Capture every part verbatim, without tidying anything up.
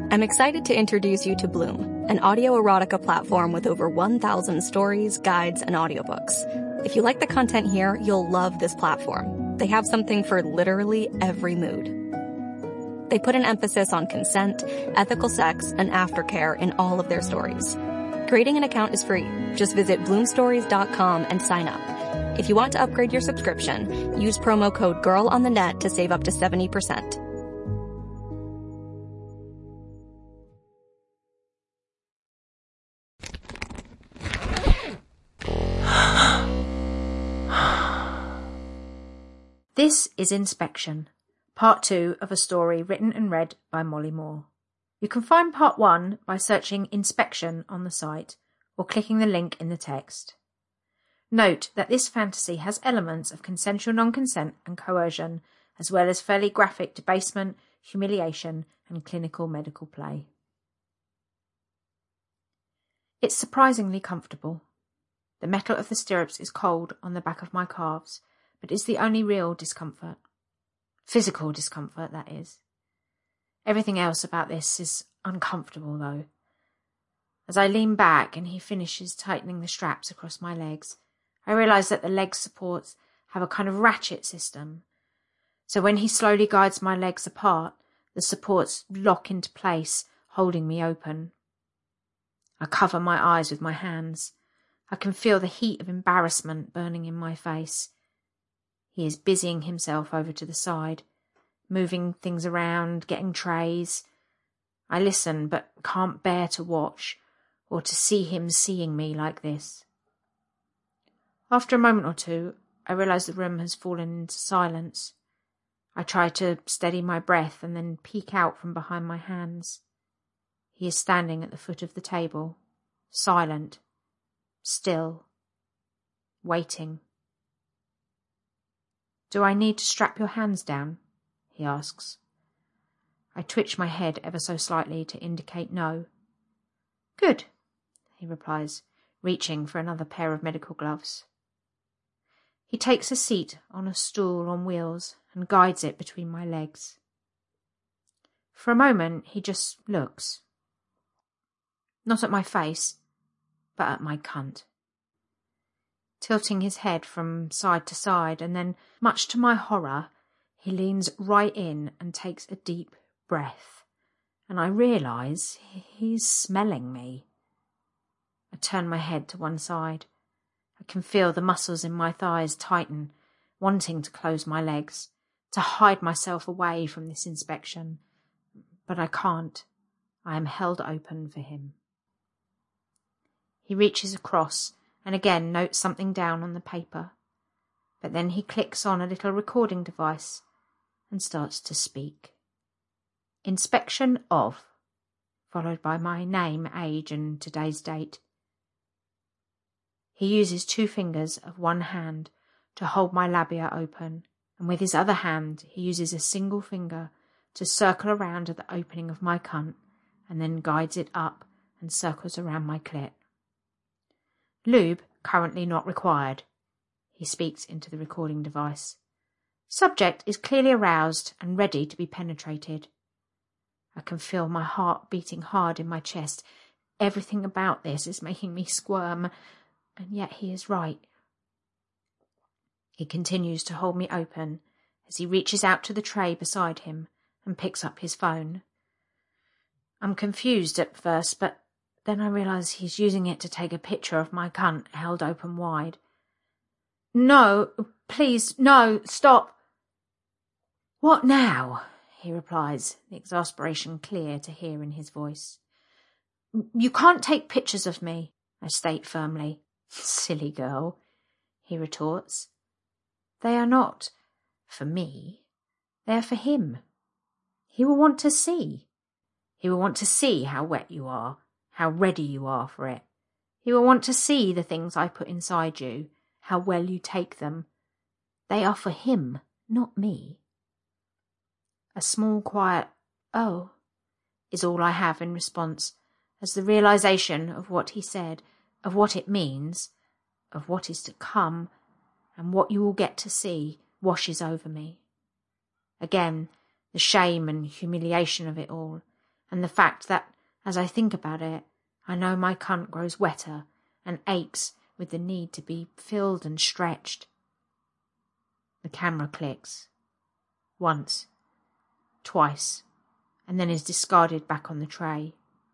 I'm excited to introduce you to Bloom, an audio erotica platform with over one thousand stories, guides, and audiobooks. If you like the content here, you'll love this platform. They have something for literally every mood. They put an emphasis on consent, ethical sex, and aftercare in all of their stories. Creating an account is free. Just visit bloom stories dot com and sign up. If you want to upgrade your subscription, use promo code GIRLONTHENET to save up to seventy percent. This is Inspection, part two of a story written and read by Molly Moore. You can find part one by searching Inspection on the site or clicking the link in the text. Note that this fantasy has elements of consensual non-consent and coercion, as well as fairly graphic debasement, humiliation, and clinical medical play. It's surprisingly comfortable. The metal of the stirrups is cold on the back of my calves, but is the only real discomfort. Physical discomfort, that is. Everything else about this is uncomfortable, though. As I lean back and he finishes tightening the straps across my legs, I realise that the leg supports have a kind of ratchet system. So when he slowly guides my legs apart, the supports lock into place, holding me open. I cover my eyes with my hands. I can feel the heat of embarrassment burning in my face. He is busying himself over to the side, moving things around, getting trays. I listen, but can't bear to watch, or to see him seeing me like this. After a moment or two, I realise the room has fallen into silence. I try to steady my breath and then peek out from behind my hands. He is standing at the foot of the table, silent, still, waiting. "Do I need to strap your hands down?" he asks. I twitch my head ever so slightly to indicate no. "Good," he replies, reaching for another pair of medical gloves. He takes a seat on a stool on wheels and guides it between my legs. For a moment he just looks. Not at my face, but at my cunt. Tilting his head from side to side, and then, much to my horror, he leans right in and takes a deep breath, and I realise he's smelling me. I turn my head to one side. I can feel the muscles in my thighs tighten, wanting to close my legs, to hide myself away from this inspection, but I can't. I am held open for him. He reaches across and again notes something down on the paper, but then he clicks on a little recording device and starts to speak. Inspection of, followed by my name, age, and today's date. He uses two fingers of one hand to hold my labia open, and with his other hand he uses a single finger to circle around at the opening of my cunt, and then guides it up and circles around my clit. Lube currently not required, he speaks into the recording device. Subject is clearly aroused and ready to be penetrated. I can feel my heart beating hard in my chest. Everything about this is making me squirm, and yet he is right. He continues to hold me open as he reaches out to the tray beside him and picks up his phone. I'm confused at first, but then I realise he's using it to take a picture of my cunt held open wide. "No, please, no, stop." "What now?" he replies, the exasperation clear to hear in his voice. "You can't take pictures of me," I state firmly. "Silly girl," he retorts. "They are not for me. They are for him. He will want to see. He will want to see how wet you are, how ready you are for it. He will want to see the things I put inside you, how well you take them. They are for him, not me." A small, quiet, "Oh," is all I have in response, as the realisation of what he said, of what it means, of what is to come, and what you will get to see, washes over me. Again, the shame and humiliation of it all, and the fact that, as I think about it, I know my cunt grows wetter and aches with the need to be filled and stretched. The camera clicks. Once. Twice. And then is discarded back on the tray.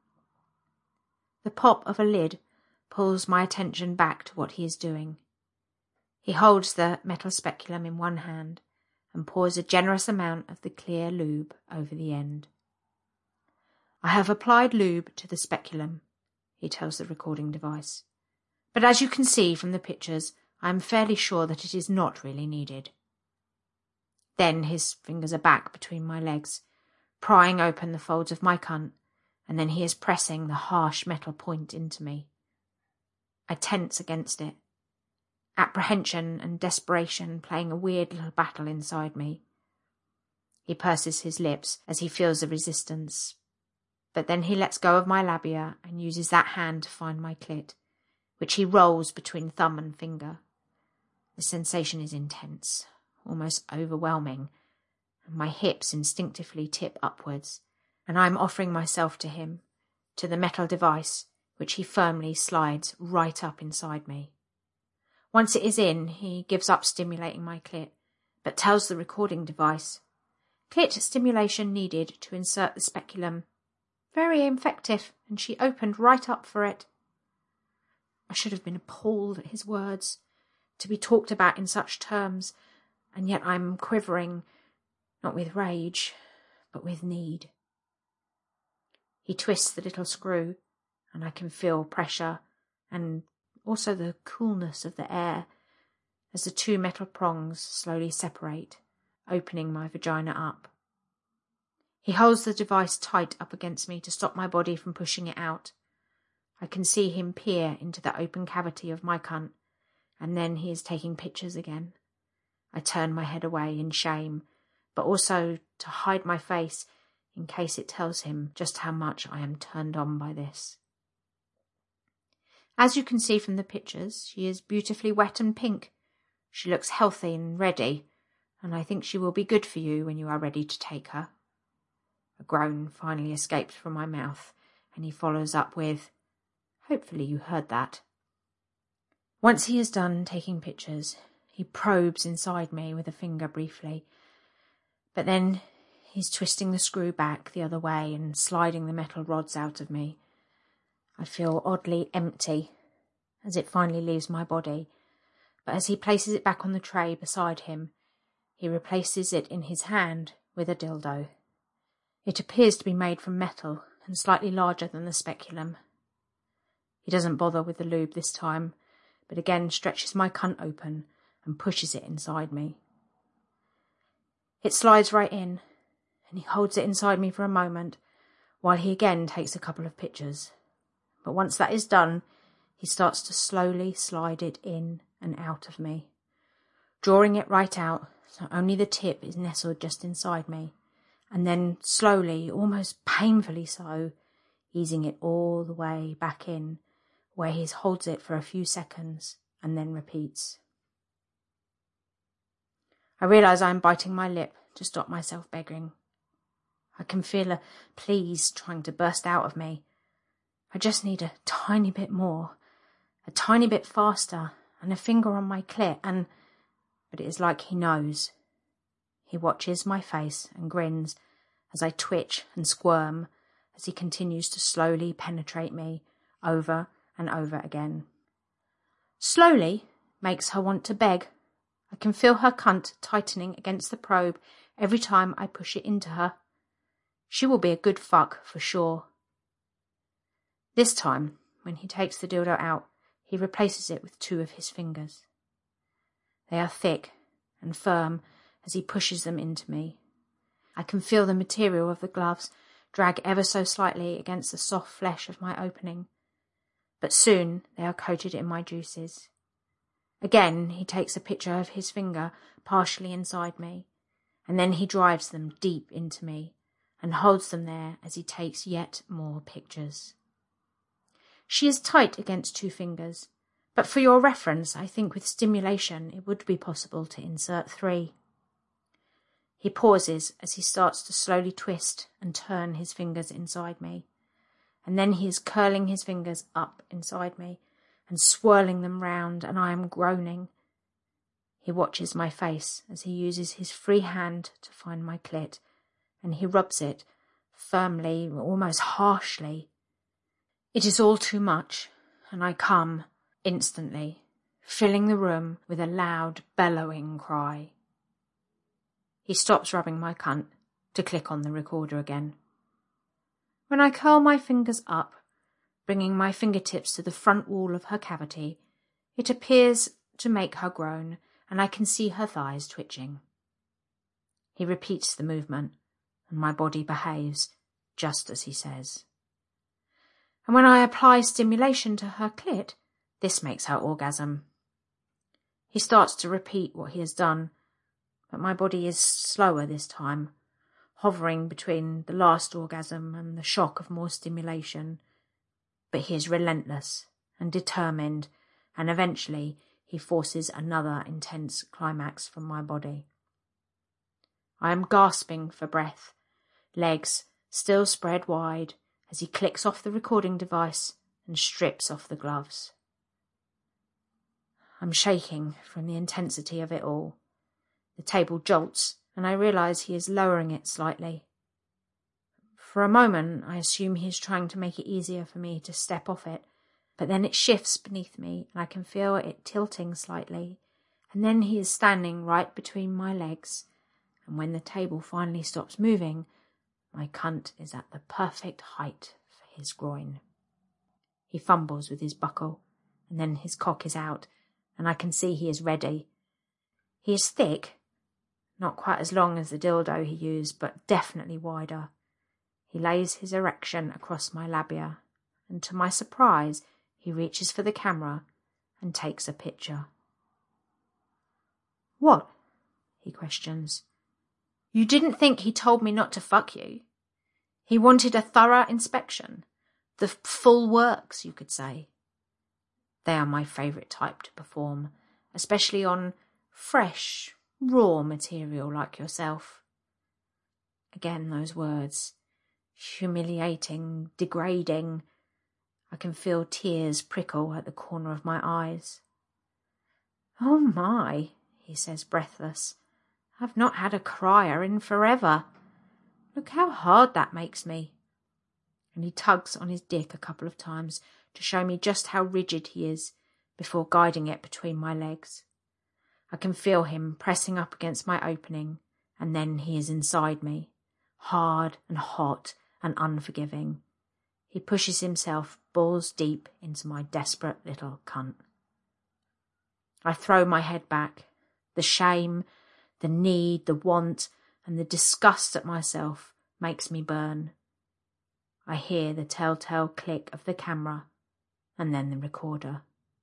The pop of a lid pulls my attention back to what he is doing. He holds the metal speculum in one hand and pours a generous amount of the clear lube over the end. I have applied lube to the speculum, he tells the recording device. But as you can see from the pictures, I am fairly sure that it is not really needed. Then his fingers are back between my legs, prying open the folds of my cunt, and then he is pressing the harsh metal point into me. I tense against it, apprehension and desperation playing a weird little battle inside me. He purses his lips as he feels the resistance, but then he lets go of my labia and uses that hand to find my clit, which he rolls between thumb and finger. The sensation is intense, almost overwhelming, and my hips instinctively tip upwards, and I am offering myself to him, to the metal device, which he firmly slides right up inside me. Once it is in, he gives up stimulating my clit, but tells the recording device, "Clit stimulation needed to insert the speculum. Very effective, and she opened right up for it." I should have been appalled at his words, to be talked about in such terms, and yet I am quivering, not with rage, but with need. He twists the little screw, and I can feel pressure, and also the coolness of the air, as the two metal prongs slowly separate, opening my vagina up. He holds the device tight up against me to stop my body from pushing it out. I can see him peer into the open cavity of my cunt, and then he is taking pictures again. I turn my head away in shame, but also to hide my face in case it tells him just how much I am turned on by this. As you can see from the pictures, she is beautifully wet and pink. She looks healthy and ready, and I think she will be good for you when you are ready to take her. A groan finally escapes from my mouth, and he follows up with, "Hopefully you heard that." Once he is done taking pictures, he probes inside me with a finger briefly, but then he's twisting the screw back the other way and sliding the metal rods out of me. I feel oddly empty as it finally leaves my body, but as he places it back on the tray beside him, he replaces it in his hand with a dildo. It appears to be made from metal and slightly larger than the speculum. He doesn't bother with the lube this time, but again stretches my cunt open and pushes it inside me. It slides right in, and he holds it inside me for a moment while he again takes a couple of pictures. But once that is done, he starts to slowly slide it in and out of me, drawing it right out so only the tip is nestled just inside me, and then slowly, almost painfully so, easing it all the way back in, where he holds it for a few seconds and then repeats. I realise I am biting my lip to stop myself begging. I can feel a please trying to burst out of me. I just need a tiny bit more, a tiny bit faster, and a finger on my clit, and... But it is like he knows. He watches my face and grins as I twitch and squirm as he continues to slowly penetrate me over and over again. Slowly makes her want to beg. I can feel her cunt tightening against the probe every time I push it into her. She will be a good fuck for sure. This time, when he takes the dildo out, he replaces it with two of his fingers. They are thick and firm as he pushes them into me. I can feel the material of the gloves drag ever so slightly against the soft flesh of my opening, but soon they are coated in my juices. Again he takes a picture of his finger partially inside me, and then he drives them deep into me and holds them there as he takes yet more pictures. She is tight against two fingers, but for your reference, I think with stimulation it would be possible to insert three. He pauses as he starts to slowly twist and turn his fingers inside me. And then he is curling his fingers up inside me and swirling them round, and I am groaning. He watches my face as he uses his free hand to find my clit, and he rubs it firmly, almost harshly. It is all too much, and I come instantly, filling the room with a loud, bellowing cry. He stops rubbing my cunt to click on the recorder again. When I curl my fingers up, bringing my fingertips to the front wall of her cavity, it appears to make her groan, and I can see her thighs twitching. He repeats the movement, and my body behaves just as he says. And when I apply stimulation to her clit, this makes her orgasm. He starts to repeat what he has done, but my body is slower this time, hovering between the last orgasm and the shock of more stimulation. But he is relentless and determined, and eventually he forces another intense climax from my body. I am gasping for breath, legs still spread wide, as he clicks off the recording device and strips off the gloves. I'm shaking from the intensity of it all. The table jolts, and I realise he is lowering it slightly. For a moment, I assume he is trying to make it easier for me to step off it, but then it shifts beneath me, and I can feel it tilting slightly, and then he is standing right between my legs, and when the table finally stops moving, my cunt is at the perfect height for his groin. He fumbles with his buckle, and then his cock is out, and I can see he is ready. He is thick, not quite as long as the dildo he used, but definitely wider. He lays his erection across my labia, and to my surprise, he reaches for the camera and takes a picture. "What?" he questions. "You didn't think he told me not to fuck you? He wanted a thorough inspection. The full works, you could say." They are my favourite type to perform, especially on fresh, raw material like yourself. Again, those words. Humiliating, degrading. I can feel tears prickle at the corner of my eyes. "Oh my," he says breathless. "I've not had a crier in forever. Look how hard that makes me." And he tugs on his dick a couple of times to show me just how rigid he is before guiding it between my legs. I can feel him pressing up against my opening, and then he is inside me, hard and hot and unforgiving. He pushes himself balls deep into my desperate little cunt. I throw my head back. The shame, the need, the want, and the disgust at myself makes me burn. I hear the telltale click of the camera, and then the recorder.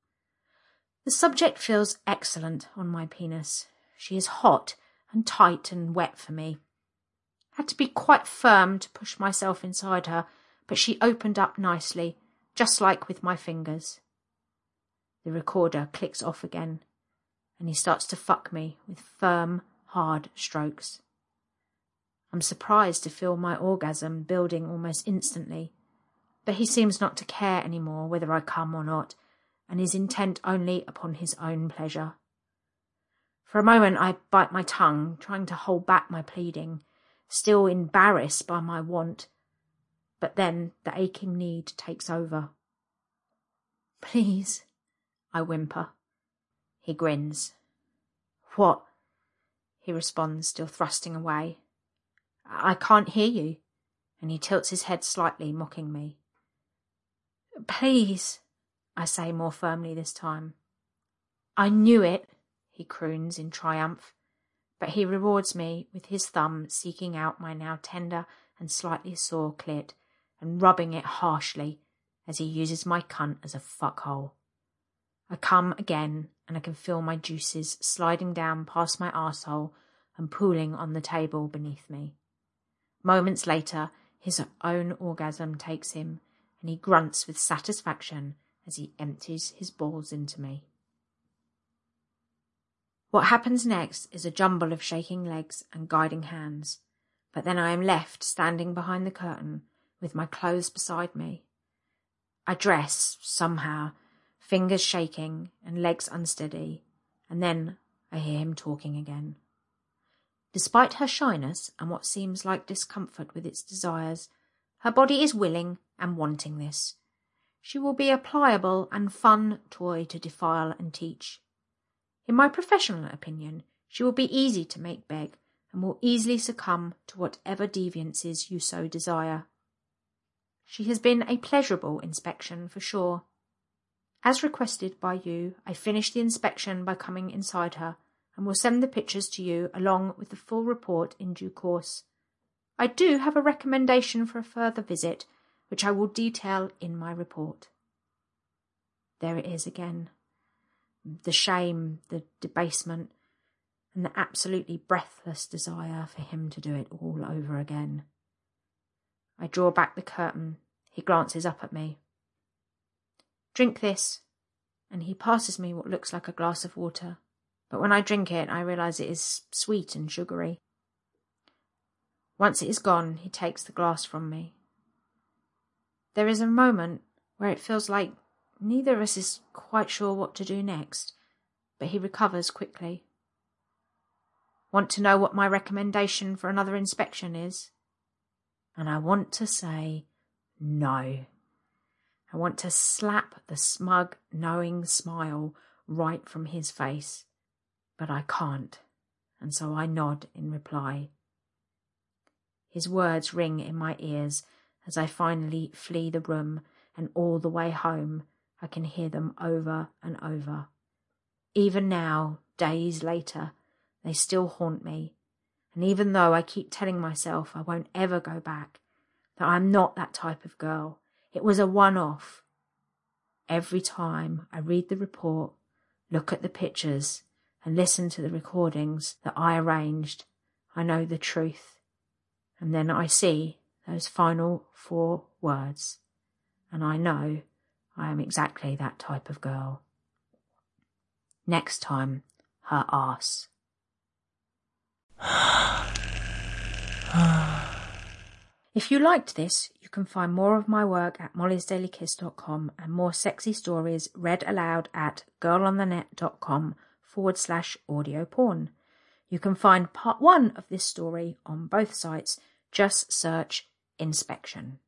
The subject feels excellent on my penis. She is hot and tight and wet for me. I had to be quite firm to push myself inside her, but she opened up nicely, just like with my fingers. The recorder clicks off again, and he starts to fuck me with firm, hard strokes. I'm surprised to feel my orgasm building almost instantly, but he seems not to care anymore whether I come or not, and is intent only upon his own pleasure. For a moment I bite my tongue, trying to hold back my pleading, still embarrassed by my want, but then the aching need takes over. "Please," I whimper. He grins. "What?" he responds, still thrusting away. "I can't hear you," and he tilts his head slightly, mocking me. "Please," I say more firmly this time. "I knew it," he croons in triumph, but he rewards me with his thumb seeking out my now tender and slightly sore clit and rubbing it harshly as he uses my cunt as a fuckhole. I come again, and I can feel my juices sliding down past my arsehole and pooling on the table beneath me. Moments later, his own orgasm takes him, and he grunts with satisfaction as he empties his balls into me. What happens next is a jumble of shaking legs and guiding hands, but then I am left standing behind the curtain with my clothes beside me. I dress, somehow, fingers shaking and legs unsteady, and then I hear him talking again. Despite her shyness and what seems like discomfort with its desires, her body is willing and wanting this. She will be a pliable and fun toy to defile and teach. In my professional opinion, she will be easy to make beg and will easily succumb to whatever deviances you so desire. She has been a pleasurable inspection for sure. As requested by you, I finish the inspection by coming inside her and will send the pictures to you along with the full report in due course. I do have a recommendation for a further visit, which I will detail in my report. There it is again. The shame, the debasement, and the absolutely breathless desire for him to do it all over again. I draw back the curtain. He glances up at me. Drink this, and he passes me what looks like a glass of water, but when I drink it, I realise it is sweet and sugary. Once it is gone, he takes the glass from me. There is a moment where it feels like neither of us is quite sure what to do next, but he recovers quickly. Want to know what my recommendation for another inspection is? And I want to say no. I want to slap the smug, knowing smile right from his face, but I can't, and so I nod in reply. His words ring in my ears as I finally flee the room, and all the way home I can hear them over and over. Even now, days later, they still haunt me, and even though I keep telling myself I won't ever go back, that I'm not that type of girl, it was a one-off. Every time I read the report, look at the pictures, and listen to the recordings that I arranged, I know the truth. And then I see those final four words, and I know I am exactly that type of girl. Next time, her arse. If you liked this, you can find more of my work at mollys daily kiss dot com and more sexy stories read aloud at girlonthenet.com forward slash audio porn. You can find part one of this story on both sites. Just search inspection.